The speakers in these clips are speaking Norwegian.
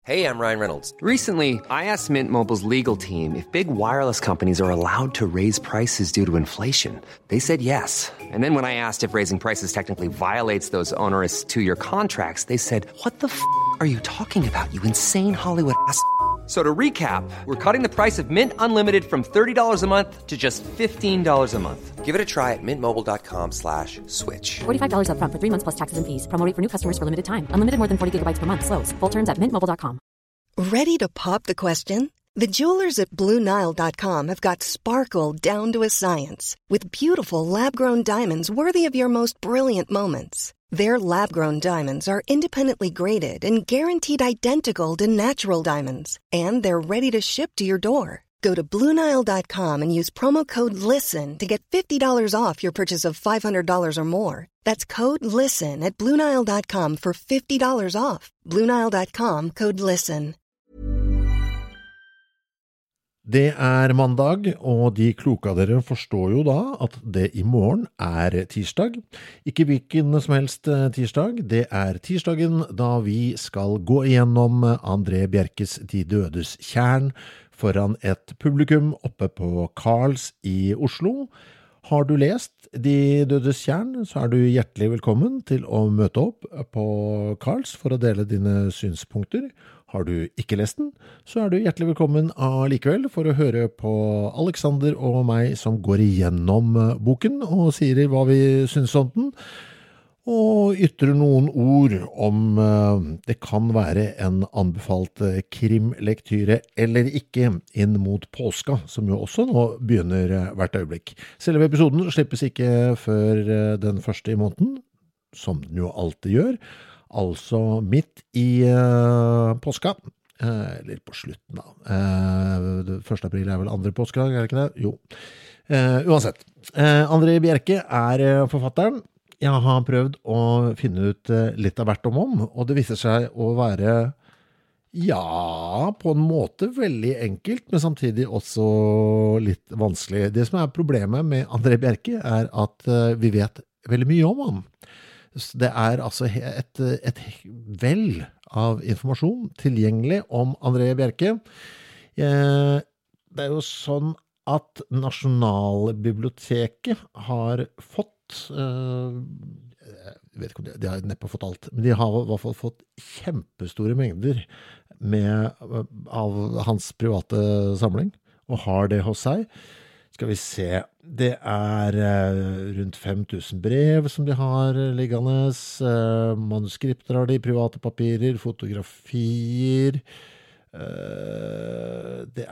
Hey, I'm Ryan Reynolds. Recently, I asked Mint Mobile's legal team if big wireless companies are allowed to raise prices due to inflation. They said yes. And then when I asked if raising prices technically violates those onerous two-year contracts, they said, "What the are you talking about, you insane Hollywood ass?" So to recap, we're cutting the price of Mint Unlimited from $30 a month to just $15 a month. Give it a try at mintmobile.com/switch. $45 up front for 3 months plus taxes and fees. Promo rate for new customers for limited time. Unlimited more than 40 gigabytes per month. Slows full terms at mintmobile.com. Ready to pop the question? The jewelers at BlueNile.com have got sparkle down to a science with beautiful lab-grown diamonds worthy of your most brilliant moments. Their lab-grown diamonds are independently graded and guaranteed identical to natural diamonds, and they're ready to ship to your door. Go to BlueNile.com and use promo code LISTEN to get $50 off your purchase of $500 or more. That's code LISTEN at BlueNile.com for $50 off. BlueNile.com, code LISTEN. Det mandag, og de kloke av dere forstår jo da at det I morgen tirsdag. Ikke hvilken som helst tirsdag, det tirsdagen da vi skal gå igjennom André Bjerkes De dødes tjern foran et publikum oppe på Carls I Oslo. Har du lest De dødes tjern, så du hjertelig velkommen til å møte opp på Carls for å dele dine synspunkter. Har du ikke lest den, så du hjertelig velkommen allikevel for å høre på Alexander og meg som går igjennom boken og sier hva vi synes om den, og ytrer noen ord om det kan være en anbefalt krimlektyre eller ikke inn mot påska, som jo også nå begynner hvert øyeblikk. Selve episoden slippes ikke før den første I måneden, som den jo alltid gjør, altså midt I påska, eller på slutten da. 1. april vel andre påskedag, det ikke det? Jo. Uansett, André Bjerke forfatteren. Jeg har prøvd å finne ut litt av hvert om, og det viser seg å være, ja, på en måte veldig enkelt, men samtidig også litt vanskelig. Det som problemet med André Bjerke at vi vet veldig mye om ham. Det altså et vel av informasjon tilgjengelig om André Bjerke. Det jo sånn at Nasjonalbiblioteket har fått jeg vet ikke om de har neppe fått alt, men de har I hvert fall fått kjempestore mengder av hans private samling, og har det hos seg. Skal vi se, det rundt 5000 brev som de har liggende, manuskripter har de, private papirer, fotografier, det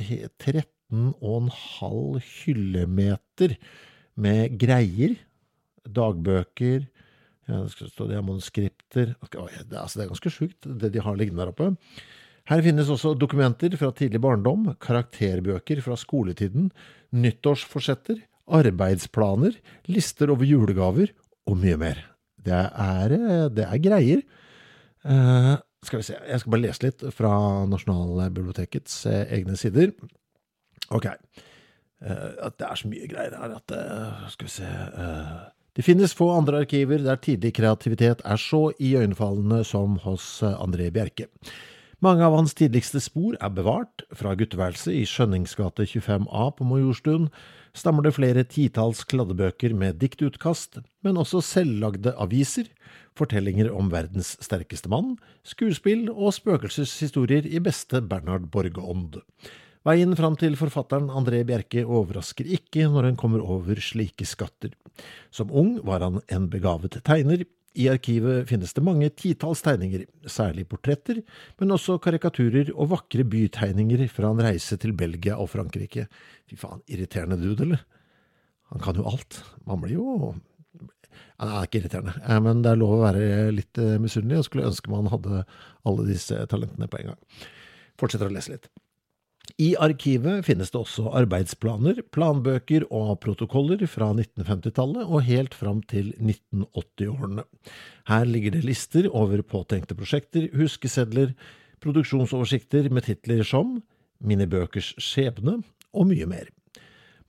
13,5 hyllemeter med greier, dagbøker, det manuskripter, det ganske sjukt det de har liggende der oppe. Her finnes også dokumenter fra tidlig barndom, karakterbøker fra skoletiden, nyttårsforsetter, arbeidsplaner, lister over julegaver og mye mer. Det greier. Skal vi se, jeg skal bare lese litt fra Nasjonalbibliotekets egne sider. Ok, det så mye greier her at, skal vi se... Det finnes få andre arkiver der tidlig kreativitet så iøynefallende som hos André Bjerke. Mange av hans tidligste spor bevart. Fra gutteværelset I Skjønningsgate 25A på Majorstuen stammer det flere titals kladdebøker med diktutkast, men også selvlagde aviser, fortellinger om verdens sterkeste mann, skuespill og spøkelseshistorier I beste Bernhard Borge-ånd. Veien fram til forfatteren André Bjerke overrasker ikke når han kommer over slike skatter. Som ung var han en begavet tegner. I arkivet finnes det mange titals tegninger, særlig portretter, men også karikaturer og vakre bytegninger fra en reise til Belgia og Frankrike. Fy faen, irriterende dude, eller? Han kan jo alt. Man blir jo... Han ikke irriterende, men det lov å være litt misunnelig, og skulle ønske man hadde alle disse talentene på en gang. Fortsetter å lese litt. I arkivet finnes det også arbeidsplaner, planbøker og protokoller fra 1950-tallet og helt fram til 1980-årene. Her ligger det lister over påtenkte prosjekter, huskesedler, produksjonsoversikter med titler som «Mine bøkers skjebne» og mye mer.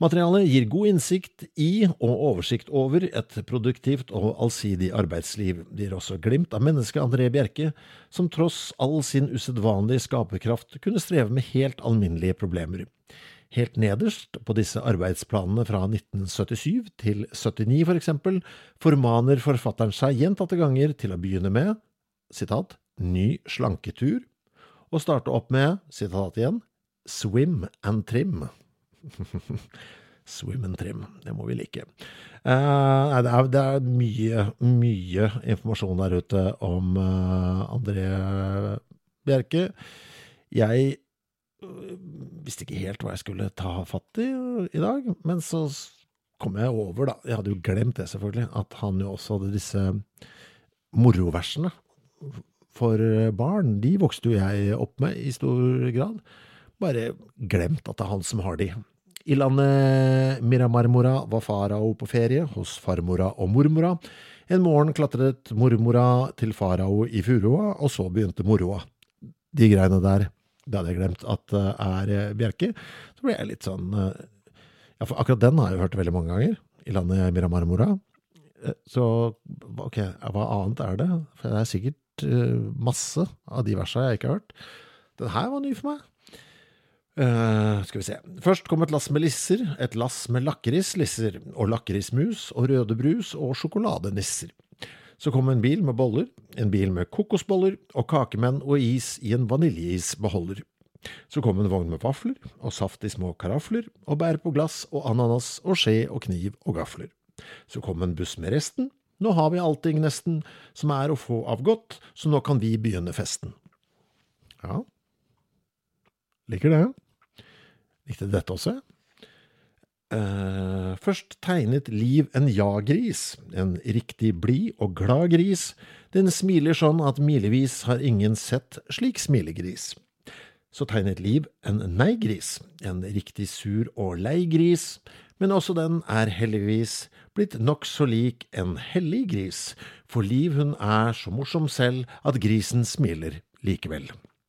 Materialet gir god innsikt i og oversikt over et produktivt og allsidig arbeidsliv. Det gir også glimt av mennesket André Bjerke, som tross all sin usedvanlige skaperkraft kunne streve med helt alminnelige problemer. Helt nederst på disse arbeidsplanene fra 1977 til 79 for eksempel, formaner forfatteren seg gjentatte ganger til å begynne med, sitat, ny slanketur, og starte opp med, sitat igjen, swim and trim. Swim and trim, det må vi like. Det er mye informasjon der ute om André Bjerke. Jeg visste ikke helt hva jeg skulle ta fatt i dag, men så kom jeg over da, jeg hadde jo glemt det selvfølgelig, at han jo også hadde disse moroversene for barn. De vokste jo jeg opp med i stor grad. Bare glemt at det er han som har de. I landet Miramarmora var farao på ferie hos farmora og mormora. En morgen klatret mormora til farao i furoa, og så begynte moroa. De greiene der, det hadde jeg glemt at er Bjerke. Så ble jeg litt sånn, ja, for akkurat den har jeg hørt veldig mange ganger, i landet Miramarmora. Så, ok, hva annet er det? For det er sikkert masse av de versene jeg ikke har hørt. Den her var ny for meg. Skal vi se. Først kom et lass med lisser, et lass med lakrislisser, og lakrismus, og rødebrus, og sjokoladenisser. Så kom en bil med boller, en bil med kokosboller, og kakemenn og is i en vaniljeisbeholder. Så kom en vogn med vafler, og saft i små karafler, og bær på glass, og ananas, og skje og kniv og gafler. Så kom en buss med resten. Nå har vi allting nesten, som er å få av godt, så nå kan vi begynne festen. Ja. Liker det. Likte dette også. Først tegnet Liv en ja-gris, en riktig blid og glad gris. Den smiler sånn at milevis har ingen sett slik smilegris. Så tegnet Liv en nei-gris, en riktig sur og lei gris, men også den er heldigvis blitt nok så lik en hellig gris, for Liv hun er så morsom selv at grisen smiler likevel.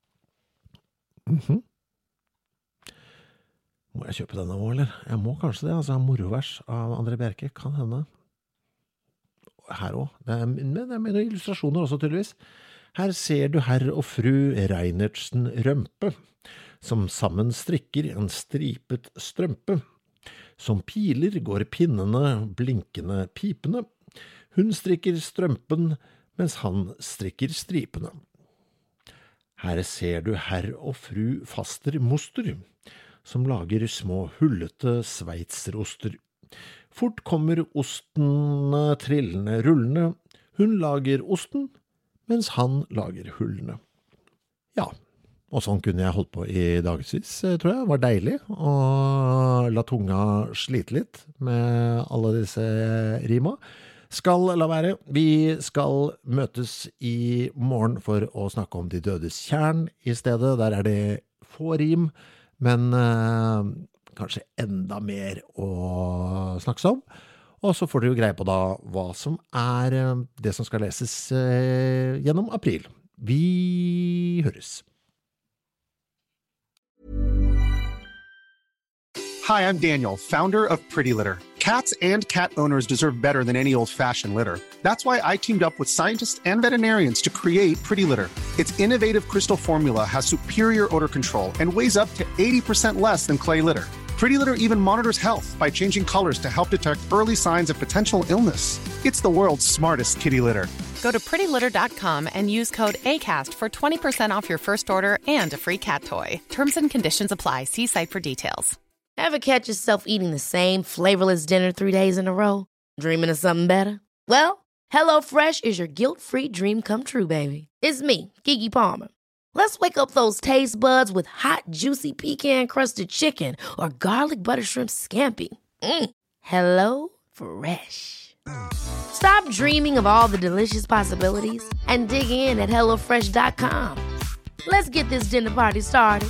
Må jeg kjøpe denne også, eller? Jeg må kanskje det, altså morovers av André Bjerke, kan hende. Her også, det er med illustrasjoner også tydeligvis. Her ser du herr og fru Reinertsen Rømpe, som sammen strikker en stripet strømpe. Som piler går pinnene blinkende pipene. Hun strikker strømpen, mens han strikker stripene. Her ser du herr og fru Faster Moster, som lager små hullete sveitseroster. Fort kommer ostene trillende rullende. Hun lager osten, mens han lager hullene. Ja, og sånn kunne jeg holdt på i dagsvis, tror jeg. Det var deilig å la tunga slite litt med alle disse rima. Skal la være. Vi skal møtes i morgen for å snakke om de dødes kjern i stedet. Der er det få rim, men kanskje enda mer å snakke om. Og så får dere jo greie på da hva som er det som skal leses gjennom april. Vi høres. Hi, I'm Daniel, founder of Pretty Litter. Cats and cat owners deserve better than any old-fashioned litter. That's why I teamed up with scientists and veterinarians to create Pretty Litter. Its innovative crystal formula has superior odor control and weighs up to 80% less than clay litter. Pretty Litter even monitors health by changing colors to help detect early signs of potential illness. It's the world's smartest kitty litter. Go to prettylitter.com and use code ACAST for 20% off your first order and a free cat toy. Terms and conditions apply. See site for details. Ever catch yourself eating the same flavorless dinner 3 days in a row? Dreaming of something better? Well, HelloFresh is your guilt-free dream come true, baby. It's me, Keke Palmer. Let's wake up those taste buds with hot, juicy pecan-crusted chicken or garlic butter shrimp scampi. Hello Fresh. Stop dreaming of all the delicious possibilities and dig in at HelloFresh.com. Let's get this dinner party started.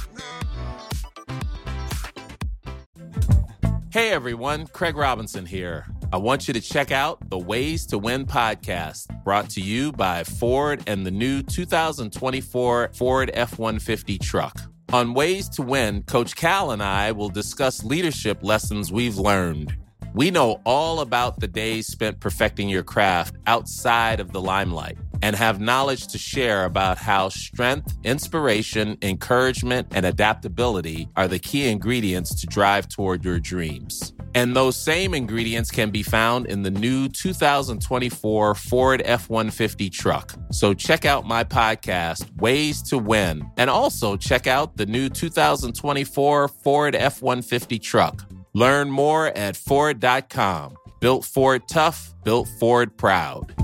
Hey everyone, Craig Robinson here. I want you to check out the Ways to Win podcast, brought to you by Ford and the new 2024 Ford F-150 truck. On Ways to Win, Coach Cal and I will discuss leadership lessons we've learned. We know all about the days spent perfecting your craft outside of the limelight and have knowledge to share about how strength, inspiration, encouragement, and adaptability are the key ingredients to drive toward your dreams. And those same ingredients can be found in the new 2024 Ford F-150 truck. So check out my podcast, Ways to Win, and also check out the new 2024 Ford F-150 truck. Learn more at Ford.com. Built Ford tough, built Ford proud.